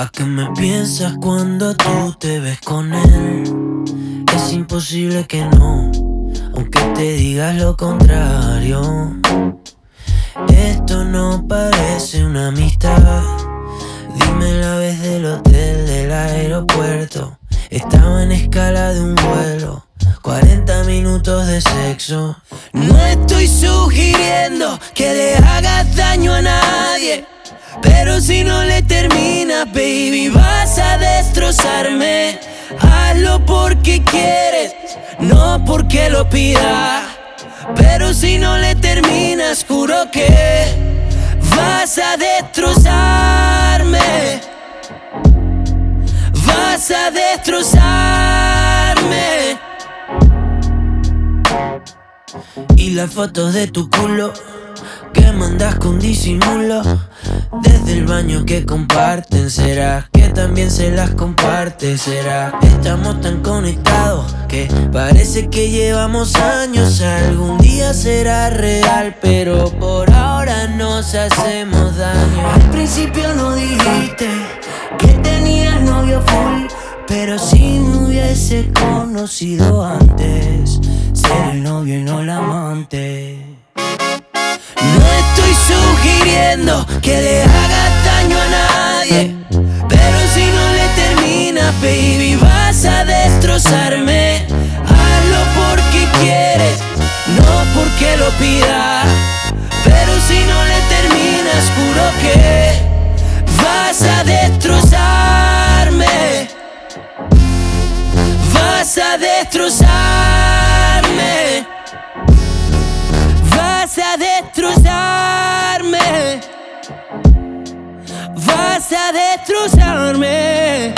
¿A qué me piensas cuando tú te ves con él? Es imposible que no, aunque te digas lo contrario. Esto no parece una amistad. Dime la vez del hotel, del aeropuerto. Estaba en escala de un vuelo, 40 minutos de sexo. No estoy sugiriendo que le hagas daño a nadie, pero si no le terminas, baby, vas a destrozarme. Hazlo porque quieres, no porque lo pidas. Pero si no le terminas, juro que vas a destrozarme. Vas a destrozarme. Y las fotos de tu culo que mandas con disimulo, desde el baño que comparten, ¿será que también se las comparte? ¿Será que estamos tan conectados que parece que llevamos años? Algún día será real, pero por ahora nos hacemos daño. Al principio no dijiste que tenías novio full, pero si me hubiese conocido antes, ser el novio y no el amante. No estoy sugiriendo que le hagas daño a nadie, pero si no le terminas, baby, vas a destrozarme. Hazlo porque quieres, no porque lo pidas. Pero si no le terminas, juro que vas a destrozarme. Vas a destrozarme. Vas a destrozarme. Vas a destrozarme.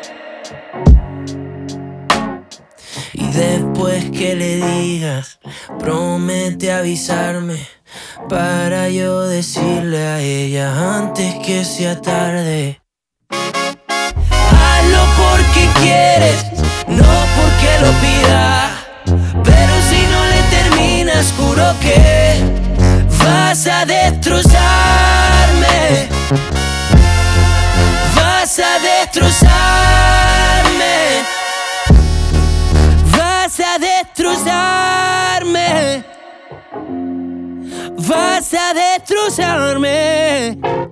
Y después que le digas, promete avisarme, para yo decirle a ella antes que sea tarde. Hazlo porque quieres, no porque lo pidas. Pero si no le terminas, juro que vas a destrozarme. Vas a destrozarme. Vas a destrozarme. Vas a destrozarme.